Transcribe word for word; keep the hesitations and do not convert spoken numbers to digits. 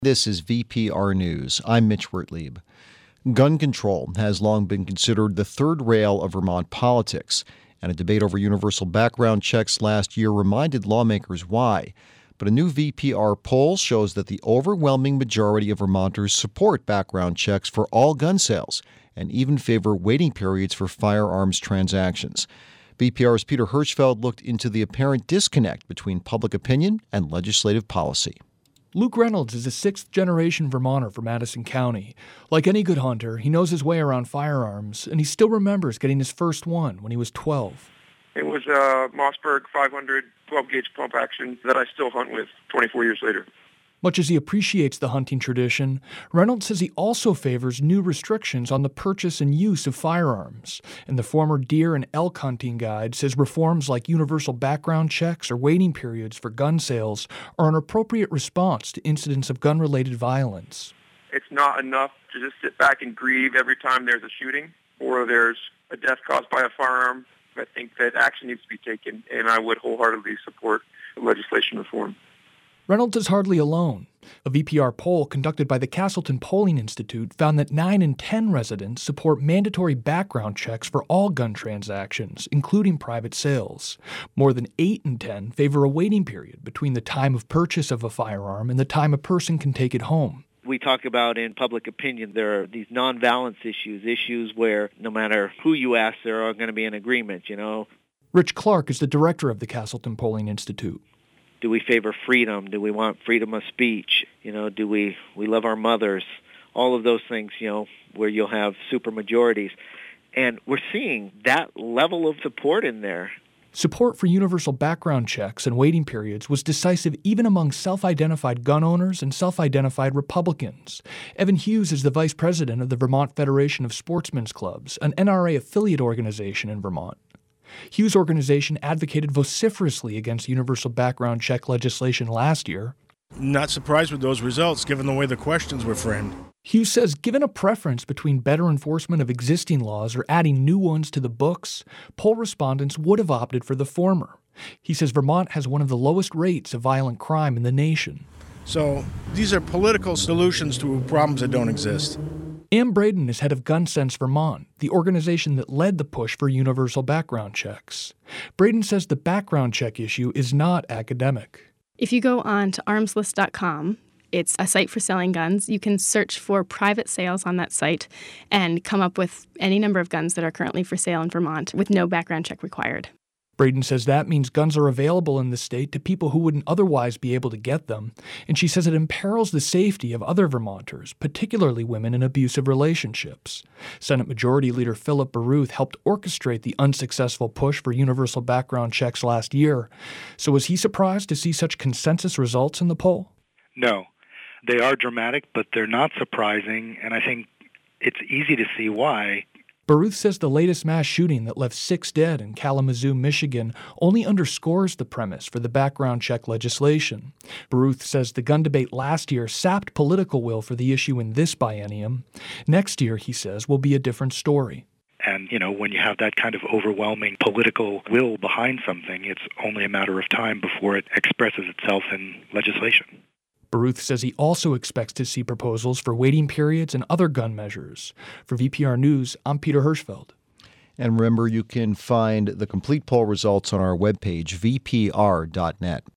This is V P R News. I'm Mitch Wertlieb. Gun control has long been considered the third rail of Vermont politics, and a debate over universal background checks last year reminded lawmakers why. But a new V P R poll shows that the overwhelming majority of Vermonters support background checks for all gun sales and even favor waiting periods for firearms transactions. V P R's Peter Hirschfeld looked into the apparent disconnect between public opinion and legislative policy. Luke Reynolds is a sixth-generation Vermonter from Madison County. Like any good hunter, he knows his way around firearms, and he still remembers getting his first one when he was twelve. It was a Mossberg five hundred twelve-gauge pump action that I still hunt with twenty-four years later. Much as he appreciates the hunting tradition, Reynolds says he also favors new restrictions on the purchase and use of firearms. And the former deer and elk hunting guide says reforms like universal background checks or waiting periods for gun sales are an appropriate response to incidents of gun-related violence. It's not enough to just sit back and grieve every time there's a shooting or there's a death caused by a firearm. I think that action needs to be taken, and I would wholeheartedly support legislation reform. Reynolds is hardly alone. A V P R poll conducted by the Castleton Polling Institute found that nine in ten residents support mandatory background checks for all gun transactions, including private sales. More than eight in ten favor a waiting period between the time of purchase of a firearm and the time a person can take it home. We talk about in public opinion, there are these non-violence issues, issues where no matter who you ask, there are going to be an agreement, you know. Rich Clark is the director of the Castleton Polling Institute. Do we favor freedom? Do we want freedom of speech? You know, do we, we love our mothers? All of those things, you know, where you'll have super majorities. And we're seeing that level of support in there. Support for universal background checks and waiting periods was decisive even among self-identified gun owners and self-identified Republicans. Evan Hughes is the vice president of the Vermont Federation of Sportsmen's Clubs, an N R A affiliate organization in Vermont. Hughes' organization advocated vociferously against universal background check legislation last year. Not surprised with those results, given the way the questions were framed. Hughes says given a preference between better enforcement of existing laws or adding new ones to the books, poll respondents would have opted for the former. He says Vermont has one of the lowest rates of violent crime in the nation. So these are political solutions to problems that don't exist. Ann Braden is head of Gun Sense Vermont, the organization that led the push for universal background checks. Braden says the background check issue is not academic. If you go on to arms list dot com, it's a site for selling guns. You can search for private sales on that site and come up with any number of guns that are currently for sale in Vermont with no background check required. Braden says that means guns are available in the state to people who wouldn't otherwise be able to get them, and she says it imperils the safety of other Vermonters, particularly women in abusive relationships. Senate Majority Leader Philip Baruth helped orchestrate the unsuccessful push for universal background checks last year. So was he surprised to see such consensus results in the poll? No. They are dramatic, but they're not surprising, and I think it's easy to see why. Baruth says the latest mass shooting that left six dead in Kalamazoo, Michigan, only underscores the premise for the background check legislation. Baruth says the gun debate last year sapped political will for the issue in this biennium. Next year, he says, will be a different story. And, you know, when you have that kind of overwhelming political will behind something, it's only a matter of time before it expresses itself in legislation. Baruth says he also expects to see proposals for waiting periods and other gun measures. For V P R News, I'm Peter Hirschfeld. And remember, you can find the complete poll results on our webpage, V P R dot net.